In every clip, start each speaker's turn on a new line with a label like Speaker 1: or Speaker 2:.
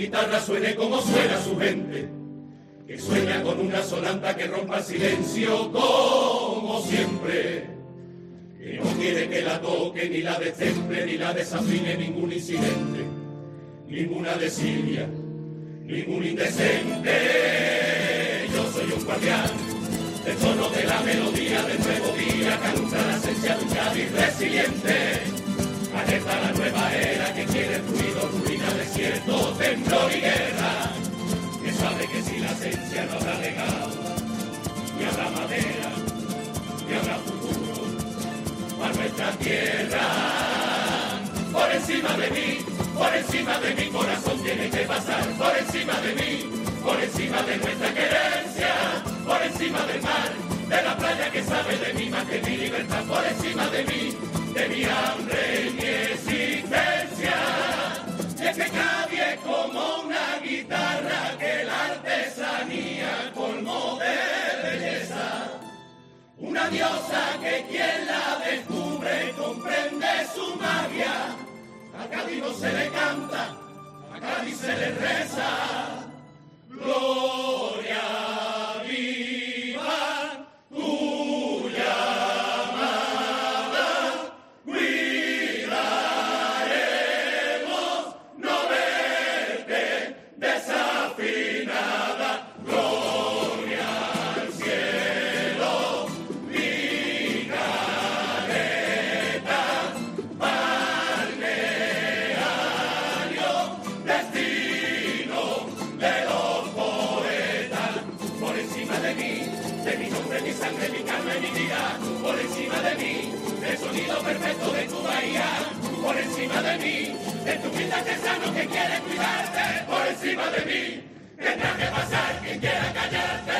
Speaker 1: guitarra suene como suena su gente, que sueña con una sonanta que rompa el silencio como siempre, que no quiere que la toque, ni la destemple, ni la desafine ningún incidente, ninguna desidia, ningún indecente. Yo soy un guardián del tono de la melodía del nuevo día, que alumbra la esencia de un Cádiz resiliente. Alerta la nueva era que quiere fluido, ruina, desierto, temblor y guerra. Que sabe que si la esencia no habrá legado, ni habrá madera, ni habrá futuro para nuestra tierra. Por encima de mi corazón tiene que pasar. Por encima de mí, por encima de nuestra querencia. Por encima del mar, de la playa que sabe de mí más que mi libertad. Por encima de mi hambre y mi existencia. Y es que Cádiz es como una guitarra que la artesanía colmó de belleza. Una diosa que quien la descubre comprende su magia. A Cádiz no se le canta, a Cádiz se le reza. Gloria viva tu llamada, cuidaremos no verte desafinada. Gloria al cielo, mi caleta, balneario, destino de los poetas. Por encima de mi nombre, mi sangre, mi carne, mi vida. Por encima de mí, el sonido perfecto de tu bahía. Por encima de mí, de tu vida artesano que quiere cuidarte. Por encima de mí, tendrá que pasar quien quiera callarte.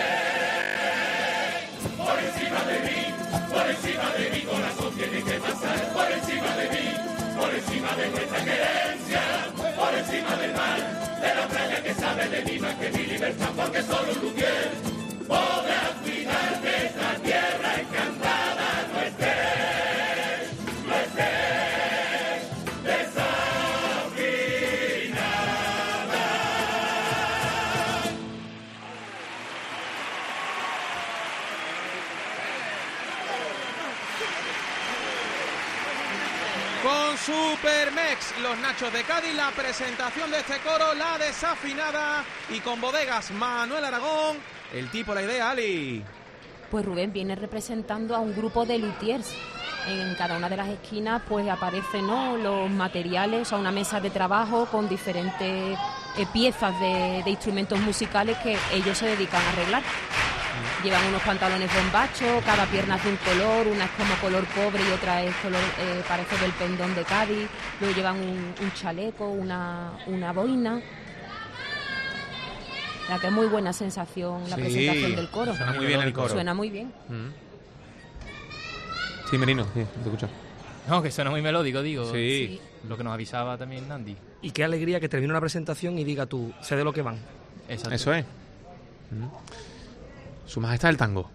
Speaker 1: Por encima de mi corazón tiene que pasar. Por encima de mí, por encima de nuestra querencia. Por encima del mar, de la playa que sabe de mí más que mi libertad. Porque solo un luthier podrá cuidar de esta tierra encantada. No estés desafinada.
Speaker 2: Con Supermex, los Nachos de Cádiz, la presentación de este coro, La Desafinada, y con Bodegas Manuel Aragón, el tipo, la idea, Ali.
Speaker 3: Pues Rubén viene representando a un grupo de luthiers. En cada una de las esquinas pues aparecen, ¿no?, los materiales, o sea, una mesa de trabajo con diferentes piezas de instrumentos musicales que ellos se dedican a arreglar. Llevan unos pantalones bombachos, cada pierna es de un color, una es como color cobre y otra es color, parece del pendón de Cádiz. Luego llevan un chaleco, una boina. La que es muy buena sensación, la presentación del coro.
Speaker 2: Suena muy bien el coro.
Speaker 3: Suena muy bien.
Speaker 2: Sí, Merino, sí, te escucho.
Speaker 4: No, que suena muy melódico, digo.
Speaker 2: Sí.
Speaker 4: Lo que nos avisaba también Nandi.
Speaker 5: Y qué alegría que termine una presentación y diga tú, sé de lo que van.
Speaker 4: Exacto.
Speaker 2: Eso es. Su Majestad el Tango.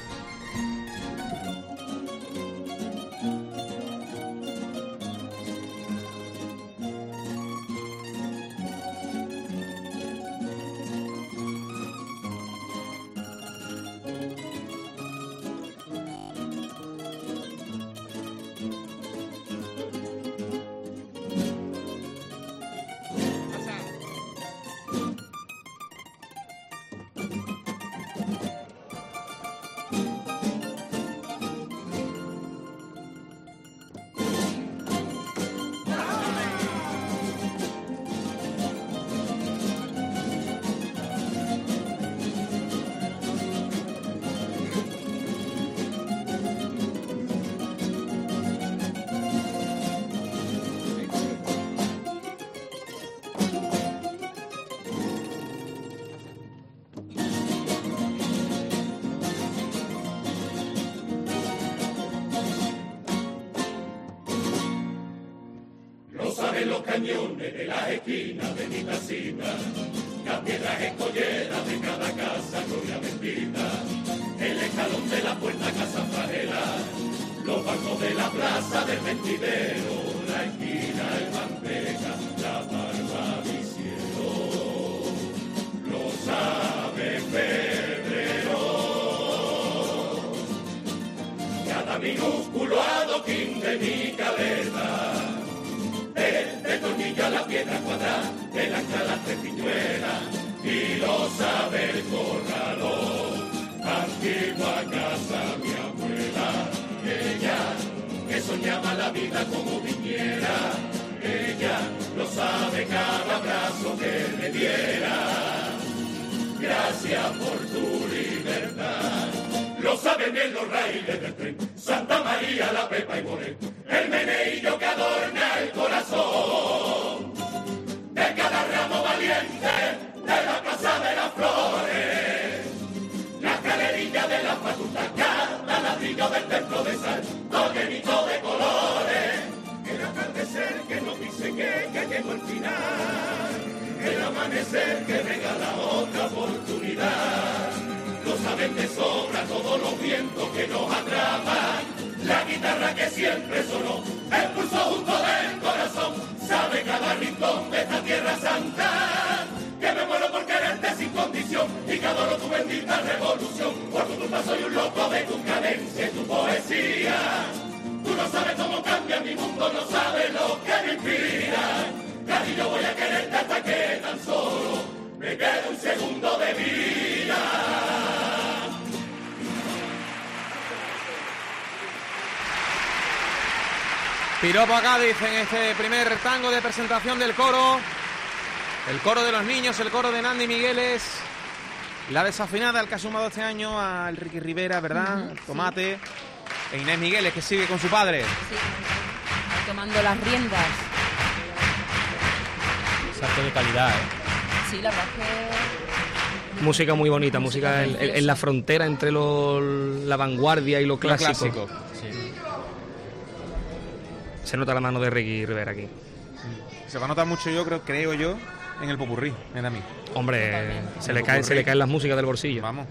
Speaker 1: Los cañones de las esquinas de mi casita, las piedras escolleras de cada casa, gloria bendita, el escalón de la puerta casa fragela, los bancos de la plaza del mentidero, la esquina, el manteca, la barba de cielo. sabe febrero. Cada minúsculo adoquín de mi caleta, de tornillo a la piedra cuadrada, del ancla a las tres piñuelas, y lo sabe el corralón. Antigua casa mi abuela, ella que soñaba la vida como viniera, ella lo sabe cada abrazo que me diera. Gracias por tu libertad. Lo saben bien los raíles del tren, Santa María, la Pepa y Morel, el meneillo que adorna el corazón de cada ramo valiente de la Casa de las Flores, la escalerilla de la facultad, cada ladrillo del templo de sal, todo llenito de colores, el atardecer que nos dice que llegó el final, el amanecer que regala otra oportunidad. Lo saben de sobra todos los vientos que nos atrapan, la guitarra que siempre sonó, el pulso justo del corazón, sabe cada rincón de esta tierra santa, que me muero por quererte sin condición y que adoro tu bendita revolución. Por tu culpa soy un loco de tu cadencia y tu poesía. Tú no sabes cómo cambia mi mundo, no sabes lo que me inspira. Casi yo voy a quererte hasta que tan solo me quede un segundo de vida.
Speaker 2: Piropo a Cádiz en este primer tango de presentación del coro. El coro de los niños, el coro de Nandi Migueles. La desafinada, el que ha sumado este año al Ricky Rivera, ¿verdad? Tomate. Sí. E Inés Migueles, que sigue con su padre.
Speaker 3: Sí, tomando las riendas.
Speaker 4: Salto de calidad,
Speaker 3: Sí, la verdad es que...
Speaker 5: Música muy bonita, música en la frontera entre la vanguardia y lo clásico.
Speaker 4: Sí.
Speaker 5: Se nota la mano de Ricky Rivera aquí.
Speaker 2: Se va a notar mucho, creo yo, en el popurrí, en a mí.
Speaker 5: Hombre, se le caen las músicas del bolsillo.
Speaker 2: Vamos.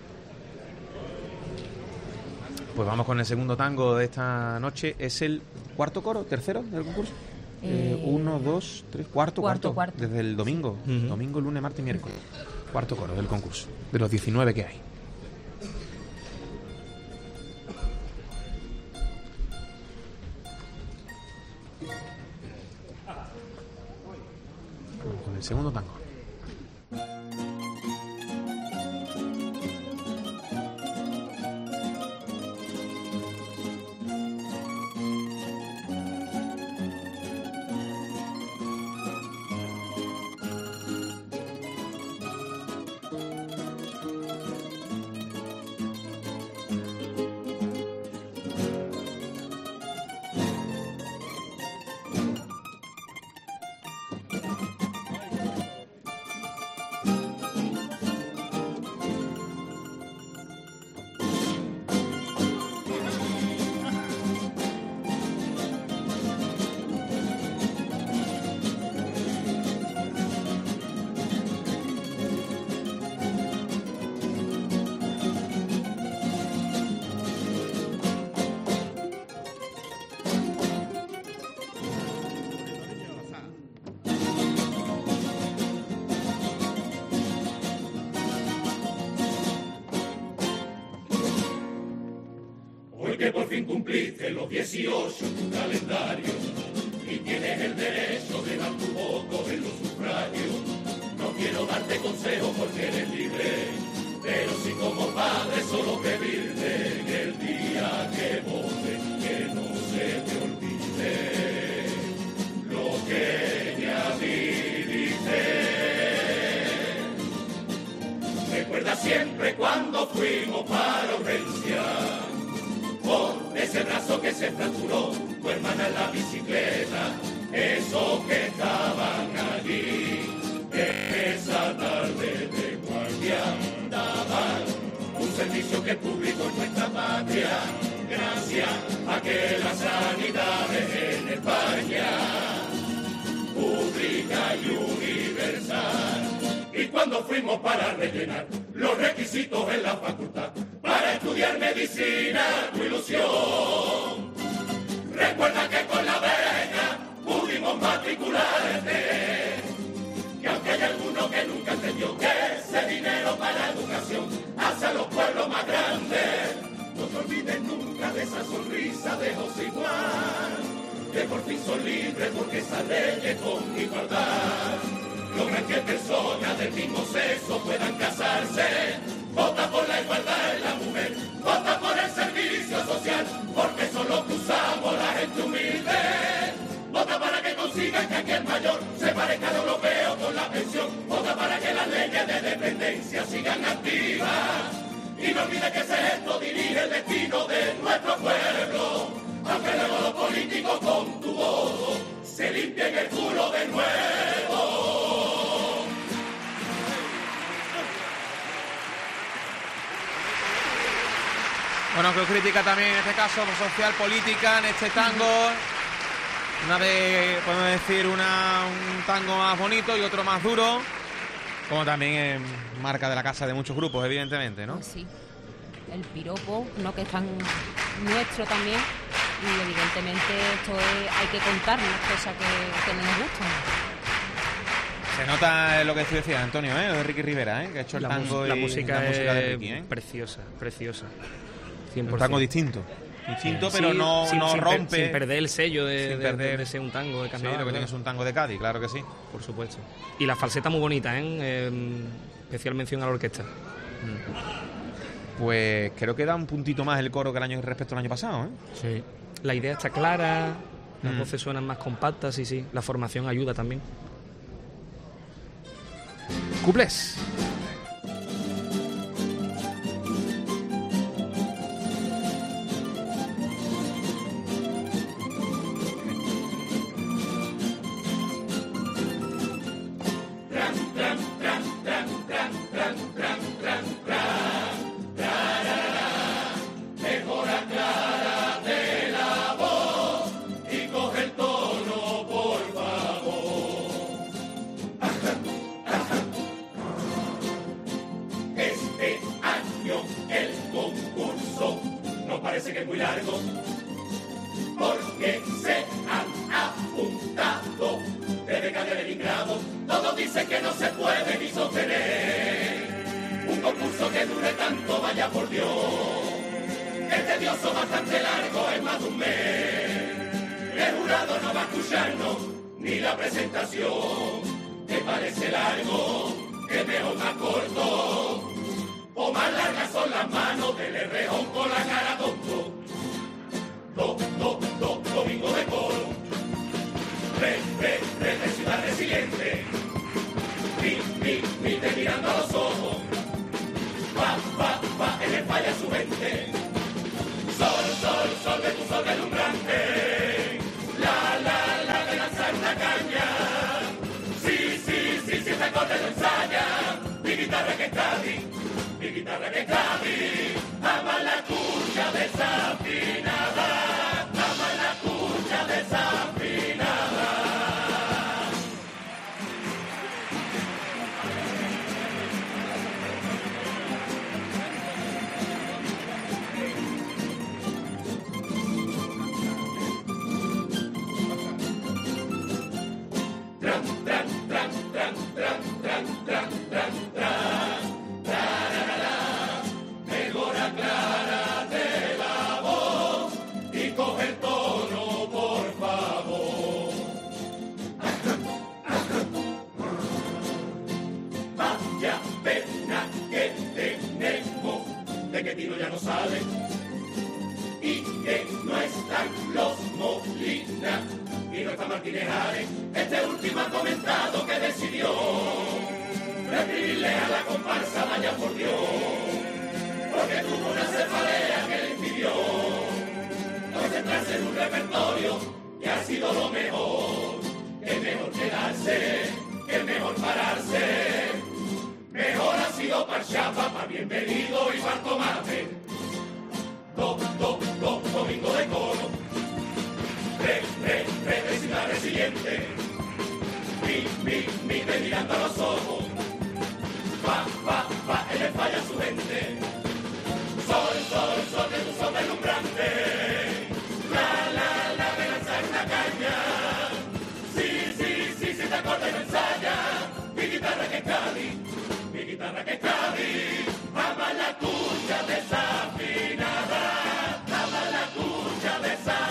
Speaker 2: Pues vamos con el segundo tango de esta noche. ¿Es el cuarto coro, tercero del concurso? 1, 2, 3, cuarto. Desde el domingo. Domingo, lunes, martes y miércoles. Cuarto coro del concurso. De los 19 que hay. Vamos con el segundo tango.
Speaker 1: Que por fin cumpliste los 18 en tu calendario y tienes el derecho de dar tu voto en los sufragios. No quiero darte consejo porque eres libre, pero sí como padre solo pedirte que el día que votes que no se te olvide lo que ya viviste. Recuerda siempre cuando fuimos para Urgencia, con ese brazo que se fracturó tu hermana en la bicicleta, esos que estaban allí, esa tarde de guardia, daban un servicio que público en nuestra patria, gracias a que la sanidad en España, pública y universal. Y cuando fuimos para rellenar los requisitos en la facultad, para estudiar medicina, tu ilusión, recuerda que con la beca pudimos matricularte, que aunque hay alguno que nunca entendió que ese dinero de José Juan, que por fin son libres porque esa ley es con igualdad. Logran que personas del mismo sexo puedan casarse. Vota por la igualdad en la mujer, vota por el servicio social, porque son los que usamos la gente humilde. Vota para que consigan que aquel mayor se parezca al europeo con la pensión. Vota para que las leyes de dependencia sigan activas. Y no olvide que ese gesto dirige el destino de nuestro pueblo. Aunque luego los políticos con tu voto se limpien el culo de nuevo.
Speaker 2: Bueno, que critica también en este caso social, política, en este tango. Una de, podemos decir, un tango más bonito y otro más duro. Como también en marca de la casa de muchos grupos, evidentemente, ¿no?
Speaker 3: Pues sí. El piropo, ¿no? Que es tan nuestro también. Y evidentemente esto hay que contar las cosas que no nos gustan. Se
Speaker 2: nota lo que tú decías, Antonio, lo de Ricky Rivera, que ha hecho el tango
Speaker 5: la música
Speaker 2: de Ricky,
Speaker 5: preciosa. 100%.
Speaker 2: Un tango distinto, pero
Speaker 5: sí,
Speaker 2: no rompe.
Speaker 5: Sin perder el sello de ser un tango de carnaval.
Speaker 2: Sí, lo que tiene es un tango de Cádiz, claro que sí.
Speaker 5: Por supuesto. Y la falseta muy bonita, especial mención a la orquesta.
Speaker 2: Pues creo que da un puntito más el coro que el año respecto al año pasado,
Speaker 5: Sí. La idea está clara, las voces suenan más compactas y sí, la formación ayuda también.
Speaker 2: Cuplés.
Speaker 1: Parece que es muy largo, porque se han apuntado desde Cádiz a Leningrado. Todos dicen que no se puede ni sostener un concurso que dure tanto, vaya por Dios. Es tedioso, bastante largo, es más de un mes. El jurado no va a escucharnos ni la presentación. ¿Te parece largo? Que mejor más corto. O más largas son las manos del Errejón con la cara tonto. Domingo de coro. De ciudad resiliente. Te mirando a los ojos. Va, en el falla su mente. Sol de tu sol deslumbrante. La de lanzar una caña. Sí, te acorde lo ensaya. Mi guitarra que Cádiz, ama la cucha desafinada, ama la cucha desafinada. Que Tino ya no sale y que no están los Molina y no está Martínez Ares. Este último ha comentado que decidió escribirle a la comparsa, vaya por Dios, porque tuvo una cefalea que le impidió concentrarse en un repertorio que ha sido lo mejor. Es mejor quedarse, es mejor pararse. Mejor ha sido para Chapa, para Bienvenido y para Tomate. Domingo de coro. De ciudad resiliente. Te mirando a los ojos. Va, en el falla su gente. Sol de tu sol deslumbrante. La de lanzar una caña. Sí, te acordes no ensaya. Mi guitarra que Cádiz, ama la cucha desafinada, ama la cucha desafinada.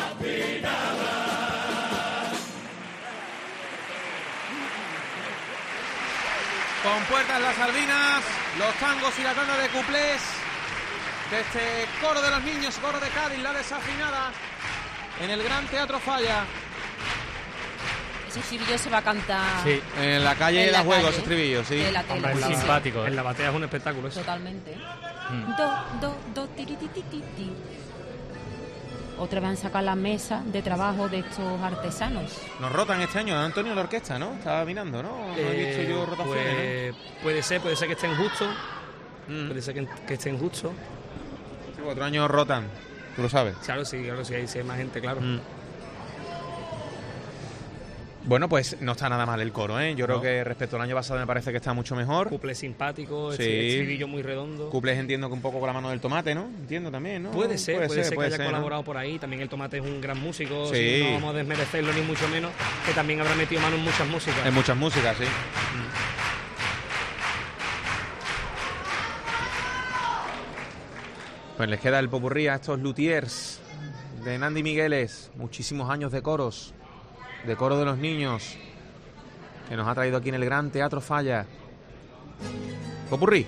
Speaker 2: puertas las sardinas, los tangos y la tanda de cuplés de este coro de los niños, coro de Cádiz, la desafinada, en el Gran Teatro Falla.
Speaker 3: Ese estribillo se va a cantar...
Speaker 2: Sí, en la calle de la Juego, ese estribillo, sí.
Speaker 4: Hombre, es simpático.
Speaker 5: En la batea es un espectáculo eso.
Speaker 3: Totalmente. Do, tiri, ti, ti, ti, ti. Otra vez han sacado la mesa de trabajo de estos artesanos.
Speaker 2: Nos rotan este año, Antonio, la orquesta, ¿no? Estaba mirando, ¿no? No he visto yo rotaciones, ¿no?
Speaker 5: Puede ser que estén justos. Puede ser que estén justos.
Speaker 2: Sí, otro año rotan, tú lo sabes.
Speaker 5: Claro, sí, ahí sí hay más gente, claro.
Speaker 2: Bueno, pues no está nada mal el coro, ¿eh? Yo creo que respecto al año pasado me parece que está mucho mejor.
Speaker 5: Cuplé simpático,
Speaker 2: sí.
Speaker 5: estribillo muy redondo.
Speaker 2: Cuplés entiendo que un poco con la mano del Tomate, ¿no? Entiendo también, ¿no?
Speaker 5: Puede ser que haya
Speaker 2: ¿no?
Speaker 5: colaborado por ahí. También el Tomate es un gran músico,
Speaker 2: sí.
Speaker 5: no vamos a desmerecerlo ni mucho menos, que también habrá metido mano en muchas músicas.
Speaker 2: En muchas músicas, sí. Pues les queda el popurrí a estos luthiers de Nandi Migueles, muchísimos años de coros, de coro de los niños, que nos ha traído aquí en el Gran Teatro Falla. Popurrí.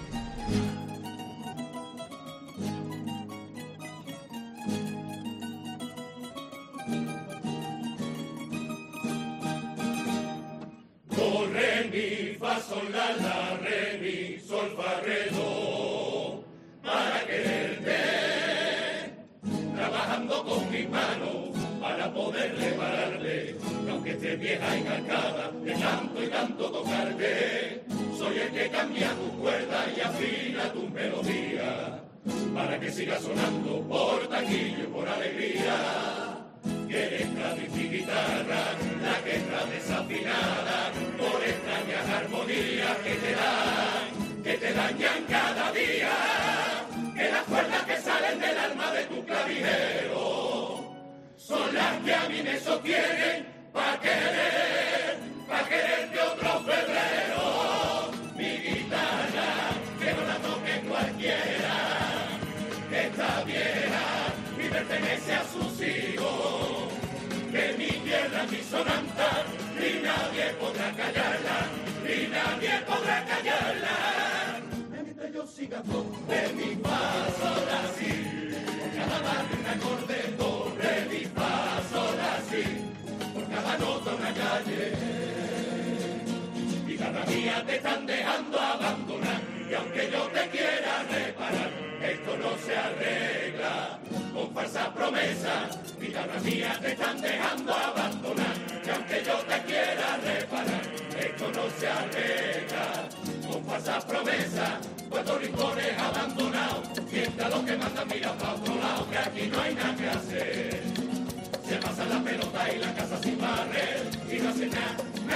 Speaker 1: Do, re, mi, fa, sol, la, re, mi, sol, fa, re, do. Para quererte, trabajando con mis manos, para poder repararte, aunque esté vieja y cascada, de tanto y tanto tocarte, soy el que cambia tu cuerda y afina tu melodía, para que siga sonando por taquillo y por alegría. Eres Cádiz y guitarra, la guerra desafinada, por extrañas armonías que te dañan cada día, que las cuerdas que salen del alma de tu clavijero son las que a mí me sostienen pa' quererte otro febrero. Mi guitarra, que no la toque cualquiera, que está vieja y pertenece a sus hijos, que mi tierra, mi sonanta, ni nadie podrá callarla, ni nadie podrá callarla. Mientras yo siga de mi paso así, por cada barrio un acorde, do, re, mi, fa, sol, así, por cada nota una calle. Guitarra mía, te están dejando abandonar, y aunque yo te quiera reparar, esto no se arregla con falsas promesas. Guitarra mía, te están dejando abandonar, y aunque yo te quiera reparar, esto no se arregla con falsas promesas. Puerto rincones abandonados, mientras los que mandan miran para otro lado, que aquí no hay nada que hacer. Se pasan la pelota y la casa sin barrer, y no hacen nada,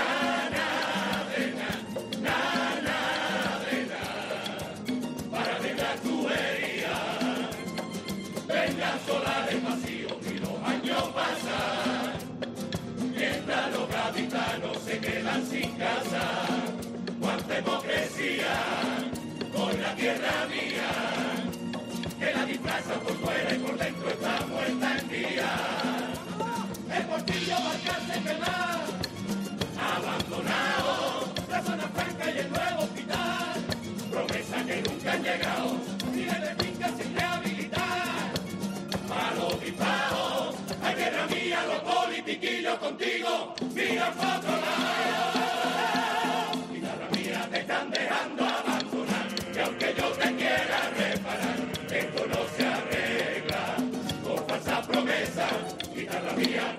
Speaker 1: para arreglar tu herida. Vengan solares vacíos y los años pasan, mientras los gaditanos se quedan sin casa. Cuánta hipocresía con la tierra mía, que la disfraza por fuera y por dentro está muerta en día. El portillo Barcante quemado, abandonado, la zona franca y el nuevo hospital, promesa que nunca han llegado, miles de fincas sin rehabilitar. A los disparos, hay guerra mía, los politiquillos contigo, mira para otro lado. Guitarra mía, te están dejando abandonar, y aunque yo te quiera reparar, esto no se arregla con falsa promesa. Guitarra mía.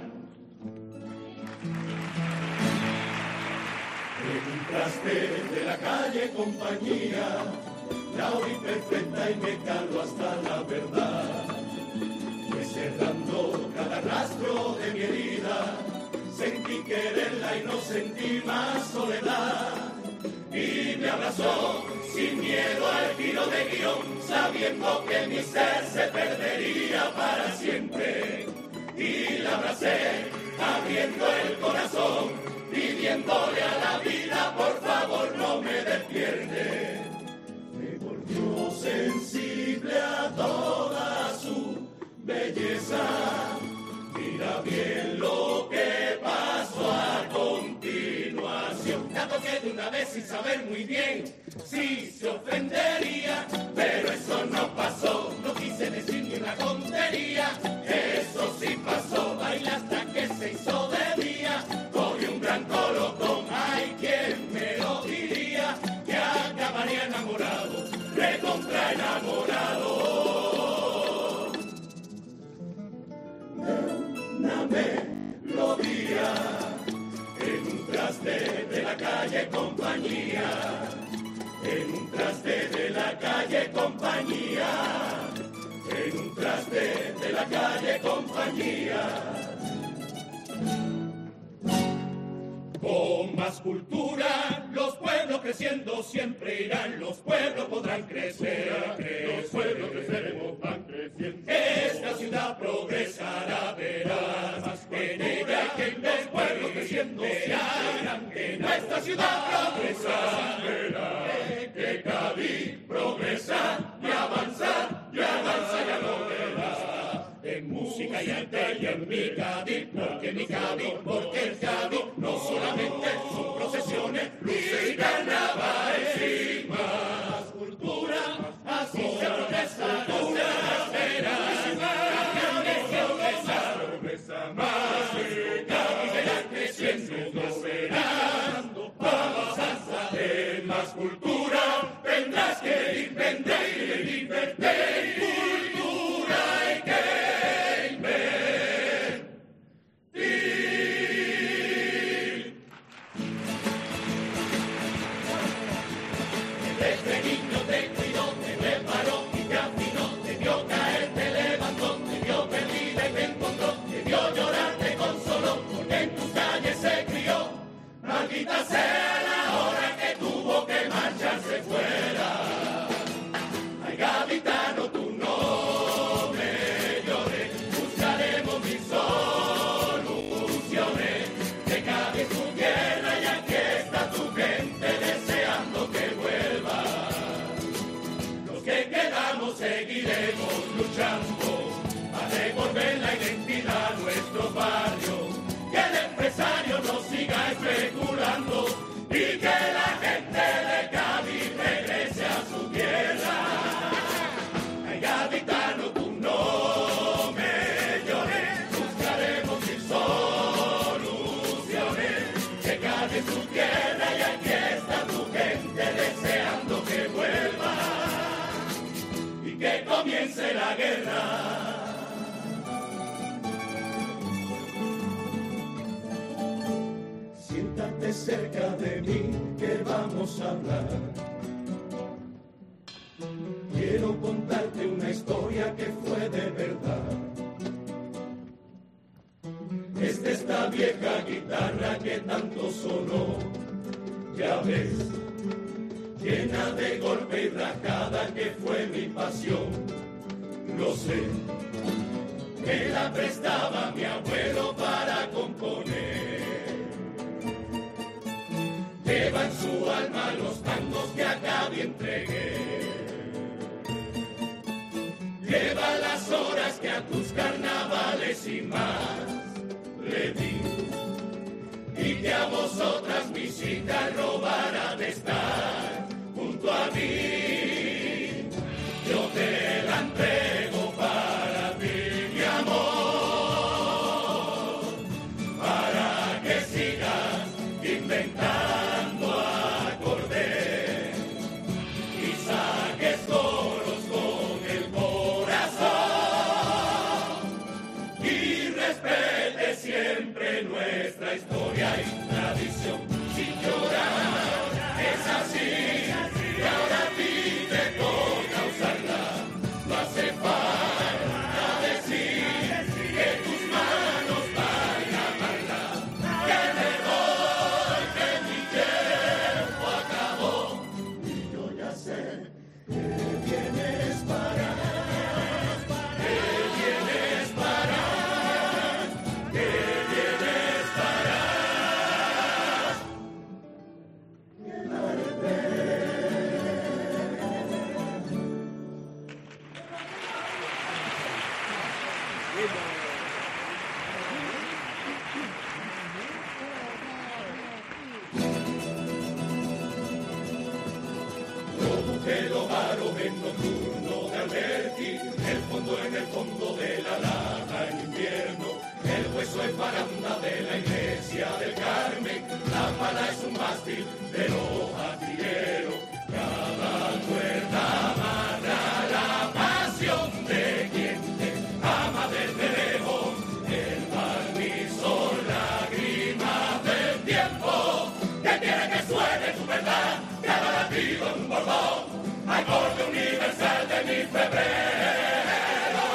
Speaker 1: Preguntaste de la calle compañía, la oí perfecta y me caló hasta la verdad. Fue cerrando cada rastro de mi herida, sentí quererla y no sentí más soledad. Y me abrazó sin miedo al giro de guión, sabiendo que mi ser se perdería para siempre. Y la abracé abriendo el corazón, pidiéndole a la vida por favor no me despierte. Me volvió sensible a toda su belleza. Mira bien lo que pasó a continuación. Tanto que de una vez sin saber muy bien si se ofendería, pero eso no pasó, no quise decir ni una tontería, eso sí pasó, baila hasta que se hizo de día, cogió un gran colocón, ay, ¿quién me lo diría? Que acabaría enamorado, recontra enamorado. Una melodía en un traste de la calle Compañía, en un traste de la calle Compañía, en un traste de la calle Compañía. Con más cultura, los pueblos creciendo siempre irán, los pueblos podrán crecer, los pueblos creceremos, van creciendo. Esta ciudad progresará, verás, en ella que los pueblos creciendo siempre irán, en nuestra ciudad progresará, verás, que Cádiz progresa y avanza, ya lo verás. En música y arte y en mi Cádiz, porque mi Cádiz, porque el Cádiz no solamente son procesiones, luces y carnavales y más cultura, así se progresa, cultura, progresa más, Cádiz verá creciendo, verás, avanza de más cultura, tendrás que invertir, cultura hay que desde niño te cuidó, te preparó y te afinó, te vio caer, te levantó, te vio perdida y te encontró, te vio llorar, te consoló, porque en tus calles se crió. Maldita sea la hora que tuvo que marcharse fuera. Ay, gaditano, tú no me llores, buscaremos mis soluciones. De Cádiz tu tierra y aquí está tu gente deseando que vuelva. Los que quedamos seguiremos luchando a devolver la identidad a nuestros barrios. Que el empresario no siga especulando y que la gente de Cádiz regrese a su tierra. Ay, gaditano, tú no me llores, buscaremos mil soluciones. Que Cádiz es tu tierra y aquí está tu gente deseando que vuelva y que comience la guerra. Siéntate cerca de mí, que vamos a hablar. Quiero contarte una historia que fue de verdad. Es de esta vieja guitarra que tanto sonó, ya ves, llena de golpe y rajada que fue mi pasión. Lo sé, que la prestaba mi abuelo para componer. Lleva en su alma los tangos que a Cádiz entregué. Lleva las horas que a tus carnavales y más le di. Y que a vosotras, mis hijas, robará de estar junto a mí. Yo te la entrego para ti, mi amor, para que sigas inventando acordes y saques coros con el corazón y respete siempre nuestra historia y tradición. Sin llorar, es así, y ahora a ti te toca usarla. No hace falta decir que tus manos van a amarla. Que me voy, que mi tiempo acabó y yo ya sé que vienes para, que vienes para, que vienes para. joven nocturno de Alberti, el fondo en el fondo de la lana en invierno, el hueso es baranda de la iglesia del Carmen, la pala es un mástil de los astilleros, cada cuerda amarra la pasión de quien te ama desde lejos, el barniz son lágrimas del tiempo, que quiere que suene tu verdad, cada latido en un bordón, acorde universal de mi febrero.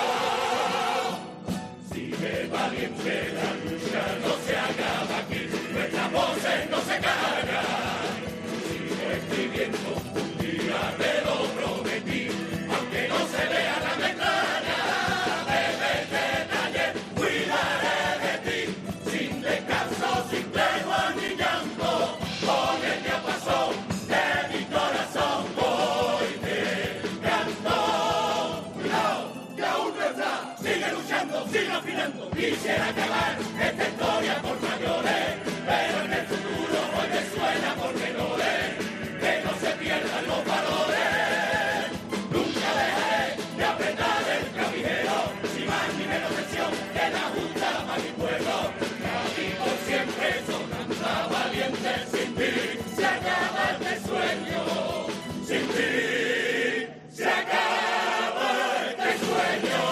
Speaker 1: Sigue valiente la lucha, no se acaba aquí, nuestras voces no se cargan. Sigo escribiendo, un día te lo prometí, aunque no se vea la metralla, desde este taller cuidaré de ti, sin descanso, sin tregua ni llanto, con el diapasón de mi corazón hoy te canto. Cuidado, que aún no está, sigue luchando, sigue afinando, quisiera acabar esta historia por mayores, pero en el futuro hoy me suena por menores, que no se pierdan los valores. Nunca dejaré de apretar el clavijero, ni más ni menos tensión que la justa para mi pueblo. Y por siempre sonando valiente, sin ti se acaba este sueño, sin ti se acaba este sueño.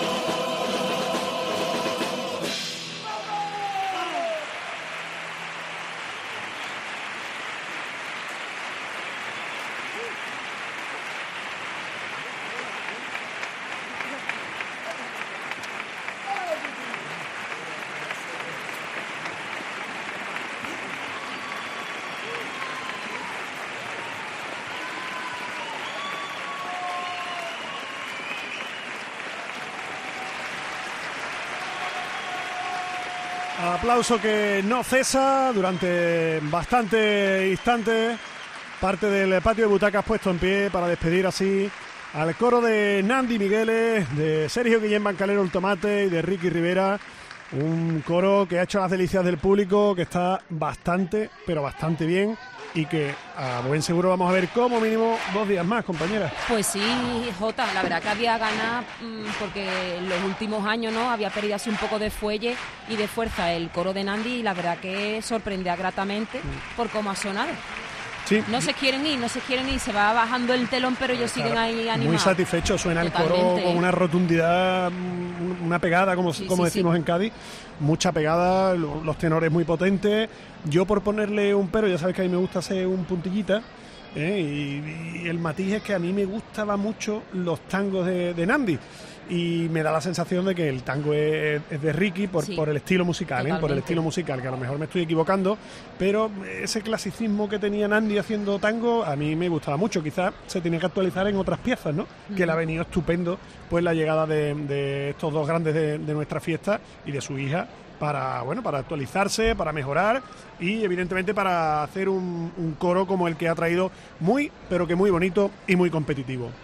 Speaker 6: Aplauso que no cesa durante bastante instantes. Parte del patio de butacas puesto en pie para despedir así al coro de Nandi Migueles, de Sergio Guillén Bancalero el Tomate y de Ricky Rivera. Un coro que ha hecho las delicias del público, que está bastante, pero bastante bien, y que a buen seguro vamos a ver como mínimo 2 días más, compañera.
Speaker 3: Pues sí, Jota, la verdad que había ganas, porque en los últimos años no había perdido así un poco de fuelle y de fuerza el coro de Nandi, y la verdad que sorprende gratamente por cómo ha sonado.
Speaker 6: Sí.
Speaker 3: No se quieren ir, se va bajando el telón, pero ellos siguen ahí animados.
Speaker 6: Muy satisfecho, suena
Speaker 3: Totalmente.
Speaker 6: El coro con una rotundidad, una pegada, como decimos en Cádiz, mucha pegada, los tenores muy potentes. Yo, por ponerle un pero, ya sabes que a mí me gusta hacer un puntillita, y el matiz es que a mí me gustaban mucho los tangos de Nandi, y me da la sensación de que el tango es de Ricky por el estilo musical, por el estilo musical, que a lo mejor me estoy equivocando, pero ese clasicismo que tenía Nandi haciendo tango a mí me gustaba mucho. Quizás se tiene que actualizar en otras piezas, ¿no? Que le ha venido estupendo pues la llegada de estos dos grandes de nuestra fiesta y de su hija, para actualizarse, para mejorar y evidentemente para hacer un coro como el que ha traído, muy pero que muy bonito y muy competitivo.